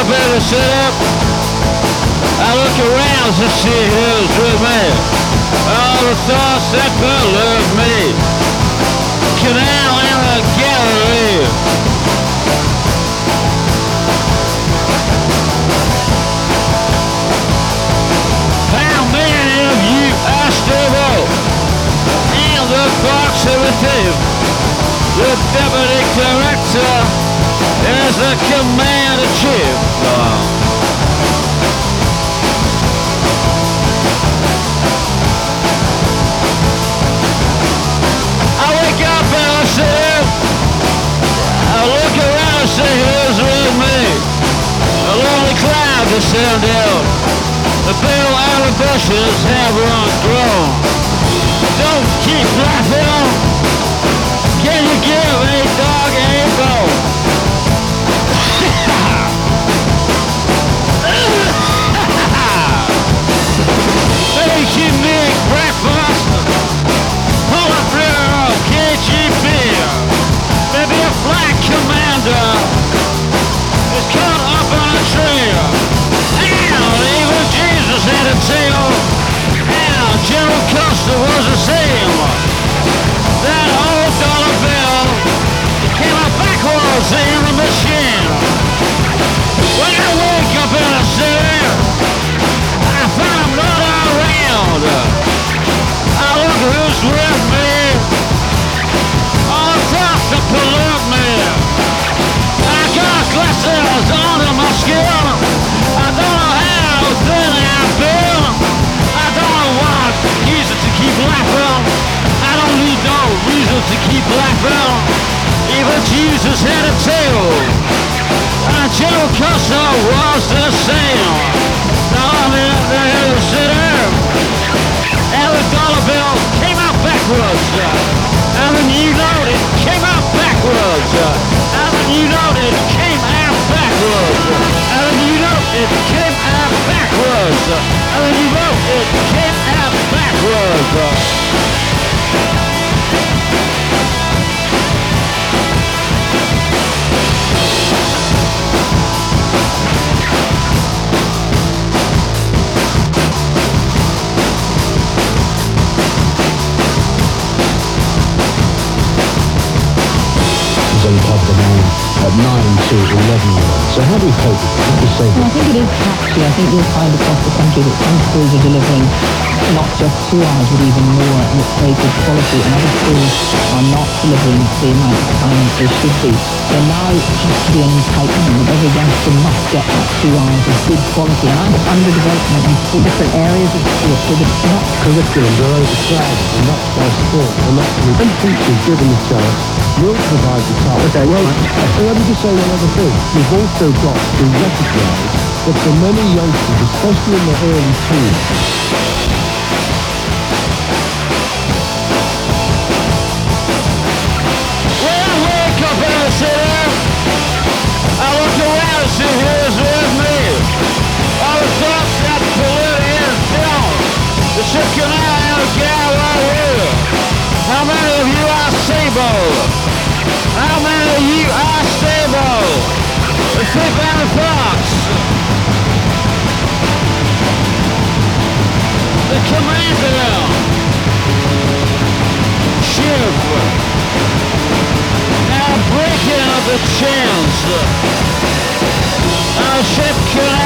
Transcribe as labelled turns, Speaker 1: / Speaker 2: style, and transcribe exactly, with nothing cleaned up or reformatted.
Speaker 1: in the city. I look around to see who's with me. All the thoughts that pollute me. Canal and the gallery. How many of you are stable? And the proximity. The deputy director is the commander chief. Oh. I look around and see who's with me. A lonely cloud descend down. The pale outer bushes have run grown. Don't keep laughing. Can you give a dog a bone? Make you make breakfast. Pull a river of K G B. Maybe a flight commander is caught up on a trail. And even Jesus had a tail. And General Custer was the same. That old dollar bill came out backwards in the machine. When I wake up in the city, I find I'm not around. I look who's with me. All the thoughts that pollute me. I got glasses under my skin. I don't know how thin I've been. I don't know what reason to keep laughing. I don't need no reason to keep laughing. Even Jesus had a tail. And General Custer was the same. Now I'm in the city. And the dollar bill came out backwards. And the new note, it came out backwards. And the new note, it came out backwards. And the new note, it came out backwards. And the new note, it came out backwards.
Speaker 2: Of the man at nine to eleven year olds. So how do we cope with it? How do we say
Speaker 3: well, I think it is patchy. I think you'll find across the country that some schools are delivering not just two hours but even more with very good quality, and other schools are not delivering the amount of time they should be. So now it has to be an entitlement that every youngster must get that two hours of good quality, and under development in four different areas of school, so that it's not
Speaker 2: curriculums are overcrowded and not by sport and not when teachers given the chance will provide the time. Okay, well, let me just say one other thing. We've also got to recognise that for many youngsters, especially in their early teens,
Speaker 1: when I wake up in the city, I look around and see who's with me. All the thoughts that pollute is down. The ship canal and the gallery. How many of you are stable? How many of you are stable? The Fifth and the Fox. The commander. Ship. Now breaking of the chains. Our ship can